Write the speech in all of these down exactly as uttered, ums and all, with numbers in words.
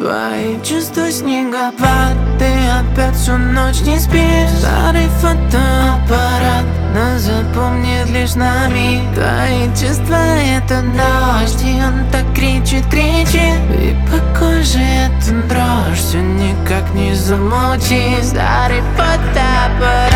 Твои чувства снегопад, ты опять всю ночь не спишь. Старый фотоаппарат нас запомнит лишь на миг. Твои чувства — это дождь, и он так кричит, кричит. И по коже эту дрожь все никак не замолчит. Старый фотоаппарат.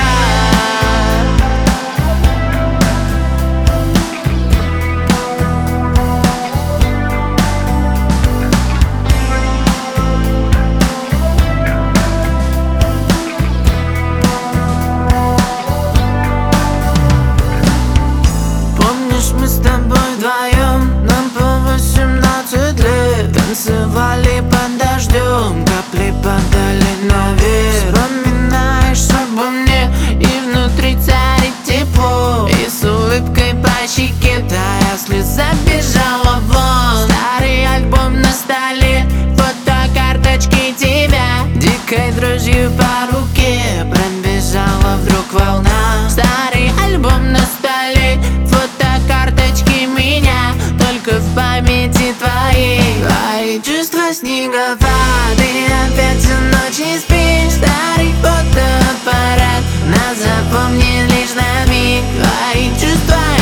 Мы с тобой вдвоем, нам по восемнадцать лет. Танцевали под дождем, капли падали наверх. Вспоминаешь обо мне, и внутри царит тепло. И с улыбкой по щеке твоя слеза бежала вон. Старый альбом на столе, фотокарточки тебя. Дикой дрожью по руке пробежала вдруг волна. Старый альбом на столе, фотокарточки меня, только в памяти твоей. Твои чувства снегопад, ты опять всю ночь не спишь. Старый фотоаппарат нас запомнит лишь на миг. Твои чувства